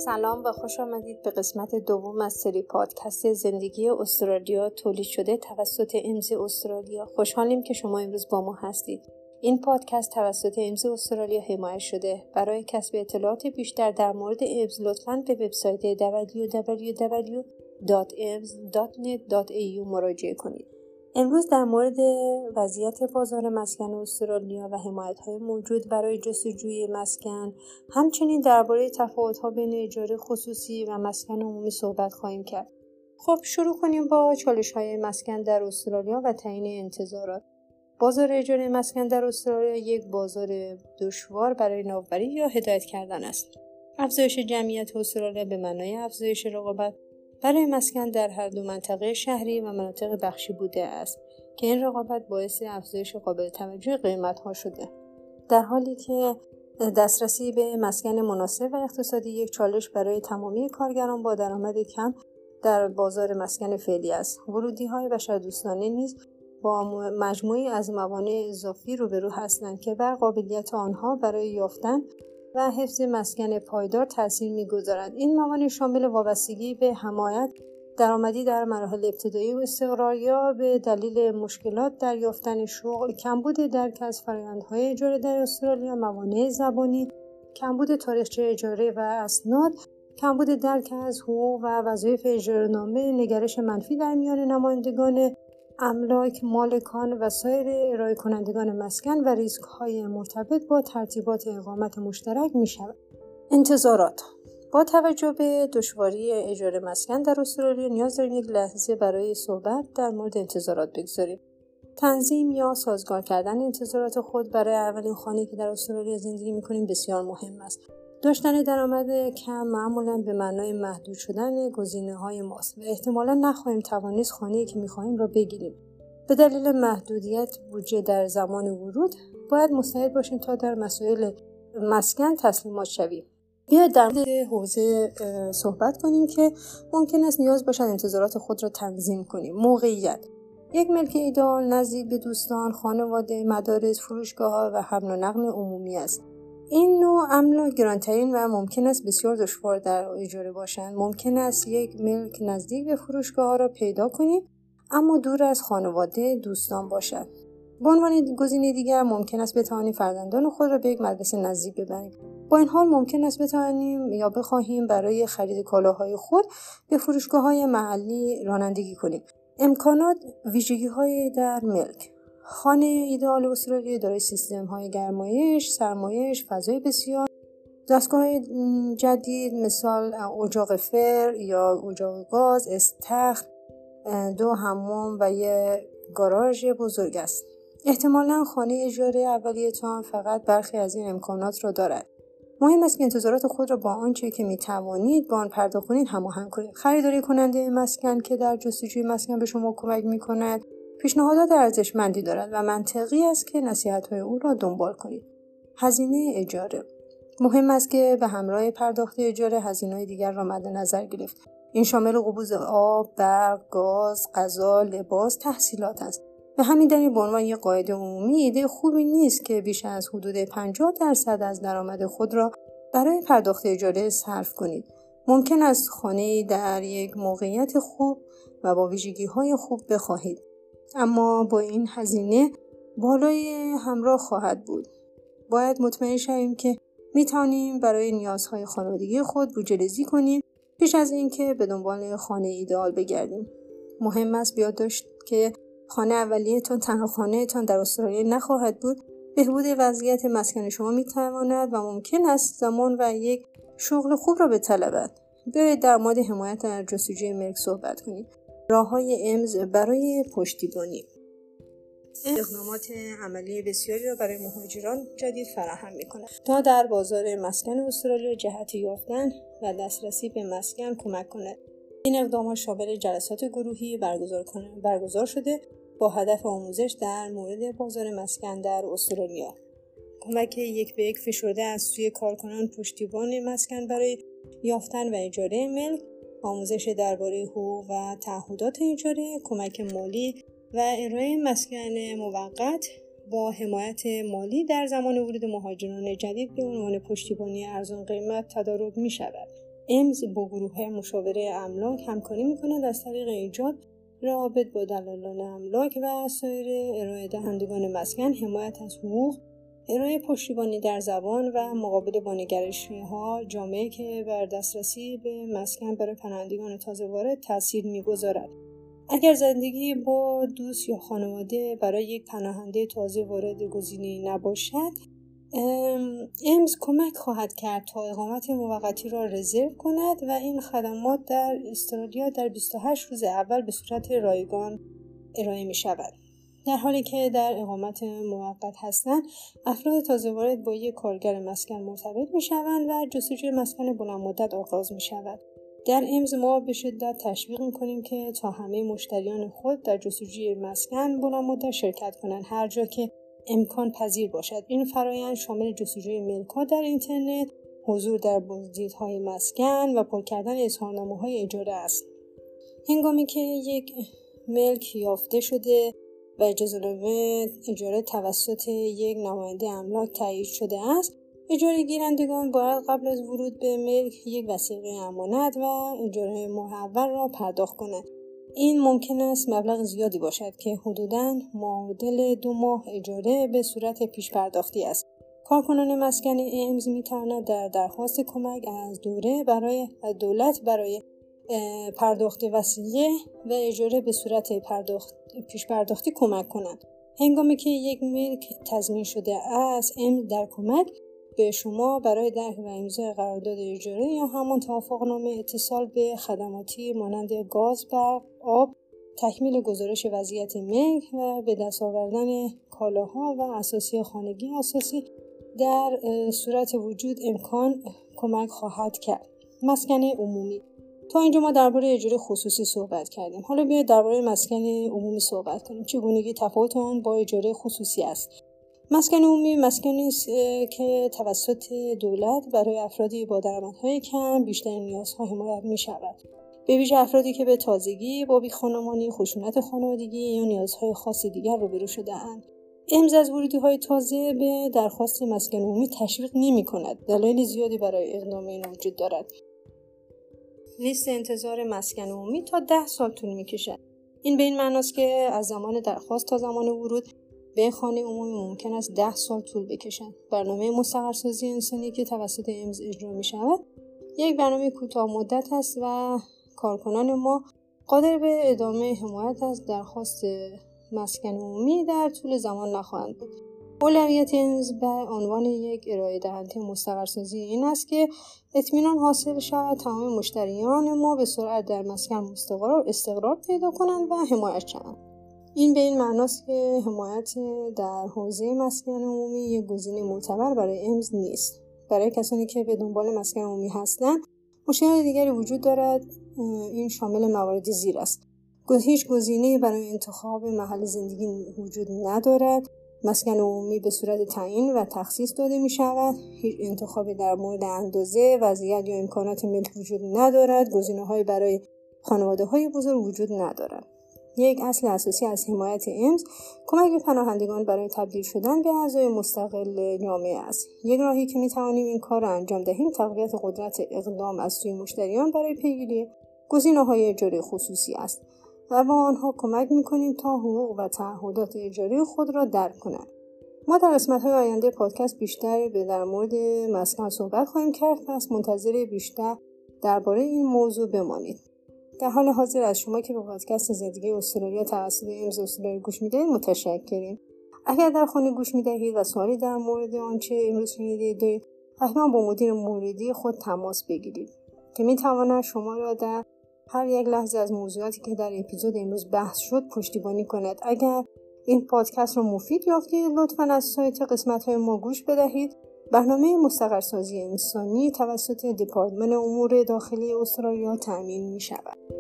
سلام و خوش آمدید به قسمت دوم از سری پادکست زندگی استرالیا تولید شده توسط امز استرالیا. خوشحالیم که شما امروز با ما هستید. این پادکست توسط امز استرالیا حمایت شده. برای کسب اطلاعات بیشتر در مورد امز لطفاً به وبسایت www.ems.net.au مراجعه کنید. امروز در مورد وضعیت بازار مسکن استرالیا و حمایت‌های موجود برای جستجوی مسکن، همچنین درباره تفاوت‌ها بین اجاره خصوصی و مسکن عمومی صحبت خواهیم کرد. خب شروع کنیم با چالش‌های مسکن در استرالیا و تعیین انتظارات. بازار اجاره مسکن در استرالیا یک بازار دشوار برای نوآوری یا هدایت کردن است. افزایش جمعیت استرالیا به معنای افزایش رقابت برای مسکن در هر دو منطقه شهری و مناطق بخشی بوده است که این رقابت باعث افزایش قابل توجه قیمت‌ها شده. در حالی که دسترسی به مسکن مناسب و اقتصادی یک چالش برای تمامی کارگران با درآمد کم در بازار مسکن فعلی است. ورودی‌های بشردوستانه نیز با مجموعی از موانع اضافی روبرو هستند که بر قابلیت آنها برای یافتن و حفظ مسکن پایدار تأثیر می‌گذارند. این موانع شامل وابستگی به حمایت درآمدی در مراحل ابتدایی و استقرار یا به دلیل مشکلات در یافتن شغل، کمبود درک از فرآیندهای اجاره در استرالیا، موانع زبانی، کمبود تاریخچه اجاره و اسناد، کمبود درک از حقوق و وظایف اجاره‌نامه، نگرش منفی در میان نمایندگان املاک، مالکان و سایر ارائه کنندگان مسکن و ریسک‌های مرتبط با ترتیبات اقامت مشترک می‌شود. انتظارات: با توجه به دشواری اجاره مسکن در استرالیا نیاز داریم یک لحظه برای صحبت در مورد انتظارات بگذاریم. تنظیم یا سازگار کردن انتظارات خود برای اولین خانه‌ای که در استرالیا زندگی می‌کنیم بسیار مهم است. داشتن درآمد کم معمولاً به معنای محدود شدن گزینه‌های ماست و احتمالاً نخواهیم توانست خانه‌ای که می‌خواهیم را بگیریم. به دلیل محدودیت بودجه در زمان ورود باید مستعد باشیم تا در مسائل مسکن تسلیمات شویم. بیاید در مورد حوزه صحبت کنیم که ممکن است نیاز باشد انتظارات خود را تنظیم کنیم. موقعیت: یک ملک ایدئال نزدیک به دوستان، خانواده، مدارس، فروشگاه‌ها و حمل و نقل عمومی است. این نوع املاک گرانترین و ممکن است بسیار دشوار در اجاره باشند. ممکن است یک ملک نزدیک به فروشگاه‌ها را پیدا کنیم اما دور از خانواده دوستان باشد. به عنوان گزینه دیگر ممکن است بتوانیم فرزندان خود را به یک مدرسه نزدیک ببریم. با این حال ممکن است بتوانیم یا بخواهیم برای خرید کالاهای خود به فروشگاه‌های محلی رانندگی کنیم. امکانات: ویژگی‌های در ملک: خانه ایدئال استرالیا دارای سیستم‌های گرمایش، سرمایش، فضای بسیار، دستگاه جدید مثل اجاق فر یا اجاق گاز، استخر، 2 حمام و یک گاراژ بزرگ است. احتمالاً خانه اجاره اولیه‌تان فقط برخی از این امکانات را دارد. مهم است که انتظارات خود را با آنچه که می‌توانید به آن پرداخت کنید هماهنگ کنید. خریداری کننده مسکن که در جستجوی مسکن به شما کمک می‌کند پیشنهادات ارزشمندی دارد و منطقی است که نصیحت‌های او را دنبال کنید. هزینه اجاره: مهم است که به همراه پرداخت اجاره هزینه‌های دیگر را مد نظر گرفت. این شامل قبوز آب، برق، گاز، غذا، لباس، تحصیلات است. به همین دلیل به عنوان یک قاعده عمومی ایده خوبی نیست که بیش از حدود 50% از درآمد خود را برای پرداخت اجاره صرف کنید. ممکن است خانه‌ای در یک موقعیت خوب و با ویژگی‌های خوب بخواهید، اما با این هزینه بالای همراه خواهد بود. باید مطمئن شویم که می‌توانیم برای نیازهای خانوادگی خود بودجه‌ریزی کنیم پیش از اینکه به دنبال خانه ایدئال بگردیم. مهم است بیاد داشت که خانه اولیه‌تان تنها خانه‌تان در استرالیا نخواهد بود. بهبود وضعیت مسکن شما می‌تواند و ممکن است زمان و یک شغل خوب را بطلبد. بیایید در مورد حمایت در جستجوی ملک صحبت کنیم. راه‌های امز برای پشتیبانی: اقدامات عملی بسیاری را برای مهاجران جدید فراهم می‌کند تا در بازار مسکن استرالیا جهت یافتن و دسترسی به مسکن کمک کند. این اقدامات شامل جلسات گروهی برگزار شده با هدف آموزش در مورد بازار مسکن در استرالیا. کمک یک به یک فشرده از سوی کارکنان پشتیبان مسکن برای یافتن و اجاره ملک، آموزش درباره حقوق و تعهدات اجاره، کمک مالی و ارائه مسکن موقت با حمایت مالی در زمان ورود مهاجران جدید به عنوان پشتیبانی ارزان قیمت تدارک می شود. امز با گروه مشاوره املاک همکاری می‌کند از طریق ایجاد روابط با دلالان املاک و سایر ارائه دهندگان مسکن، حمایت از حقوق، ارائه پشتیبانی در زبان و مقابله با نگرش‌ها جامعه که بر دسترسی به مسکن برای پناهندگان تازه وارد تاثیر می‌گذارد. اگر زندگی با دوست یا خانواده برای یک پناهنده تازه وارد گزینه‌ای نباشد، امز کمک خواهد کرد تا اقامت موقتی را رزرو کند و این خدمات در استرالیا در 28 روز اول به صورت رایگان ارائه می شود. در حالی که در اقامت موقت هستند، افراد تازه وارد با یک کارگر مسکن مرتبط می شوند و جستجوی مسکن بلند مدت آغاز می شود. در امز ما به شدت تشویق می کنیم که تا همه مشتریان خود در جستجوی مسکن بلند مدت شرکت کنند هر جا که امکان پذیر باشد. این فرایند شامل جستجوی ملک‌ها در اینترنت، حضور در بازدیدهای مسکن و پر کردن اظهارنامه‌های اجاره است. هنگامی که یک ملک یافته شده و اجازه‌نامه اجاره توسط یک نماینده املاک تایید شده است، اجاره گیرندگان باید قبل از ورود به ملک یک وثیقه امانت و اجاره محول را پرداخت کنند. این ممکن است مبلغ زیادی باشد که حدوداً معادل 2 ماه اجاره به صورت پیش پرداختی است. کارکنان مسکن امز می تواند در درخواست کمک از دولت برای پرداخت وثیقه و اجاره به صورت پیش پرداختی کمک کنند. هنگامی که یک ملک تضمین شده است، امز در کمک به شما برای درک و امضای قرارداد اجاره یا همان توافقنامه اتصال به خدماتی مانند گاز، برق، آب، تکمیل گزارش وضعیت ملک و به دست آوردن کالاها و اساسی خانگی اساسی در صورت وجود امکان کمک خواهد کرد. مسکن عمومی. تا اینجا ما درباره اجاره خصوصی صحبت کردیم. حالا بیایید درباره مسکن عمومی صحبت کنیم. چگونگی تفاوت آن با اجاره خصوصی است؟ مسکن عمومی مسکنی است که توسط دولت برای افرادی با درآمدهای کم بیشترین نیازها حمایت می شود. به ویژه افرادی که به تازگی با بیخانمانی، خشونت خانوادگی یا نیازهای خاص دیگر روبرو شده‌اند. امز از ورودی‌های تازه به درخواست مسکن عمومی تشویق نمی‌کند. دلایل زیادی برای اقدام این وجود دارد. لیست انتظار مسکن عمومی تا 10 سال طول می‌کشد. این به این معناست که از زمان درخواست تا زمان ورود به خانه عمومی ممکن است 10 سال طول بکشد. برنامه مستقرسازی انسانی که توسط امز اجرا می‌شود، یک برنامه کوتاه مدت است و کارکنان ما قادر به ادامه حمایت از درخواست مسکن عمومی در طول زمان نخواهند بود. اولویت امز به عنوان یک ارائه دهنده مستقرسازی این است که اطمینان حاصل شود تمام مشتریان ما به سرعت در مسکن استقرار پیدا کنند و حمایت شوند. این به این معناست که حمایت در حوزه مسکن عمومی یک گزینه معتبر برای امز نیست. برای کسانی که به دنبال مسکن عمومی هستند، مشکل دیگری وجود دارد. این شامل موارد زیر است: هیچ گزینه‌ای برای انتخاب محل زندگی وجود ندارد. مسکن عمومی به صورت تعیین و تخصیص داده می شود. هیچ انتخابی در مورد اندازه، وضعیت یا امکانات ملک وجود ندارد. گزینه‌هایی برای خانواده‌های بزرگ وجود ندارد. یک اصل اساسی از حمایت امز کمک به پناهندگان برای تبدیل شدن به اعضای مستقل جامعه است. یک راهی که می‌توانیم این کار را انجام دهیم تقویت قدرت اقدام از سوی مشتریان برای پیگیری گزینه‌های اجاره خصوصی است و با آنها کمک می‌کنیم تا حقوق و تعهدات اجاره خود را درک کنند. ما در قسمت‌های آینده پادکست بیشتر در مورد مسکن صحبت خواهیم کرد، پس منتظر بیشتر درباره این موضوع بمانید. در حال حاضر از شما که به پادکست زندگی استرالیا توسط امز استرالیا گوش میدهید متشکریم. اگر در خانه گوش میدهید و سوالی در مورد آنچه امروز شنیدید دارید، حتما با مدیر موردی خود تماس بگیرید که میتواند شما را در هر یک لحظه از موضوعاتی که در اپیزود امروز بحث شد پشتیبانی کند. اگر این پادکست را مفید یافتید، لطفاً از سایت قسمت‌های ما گوش بدهید. برنامه مستقرسازی انسانی توسط دپارتمان امور داخلی استرالیا تأمین می‌شود.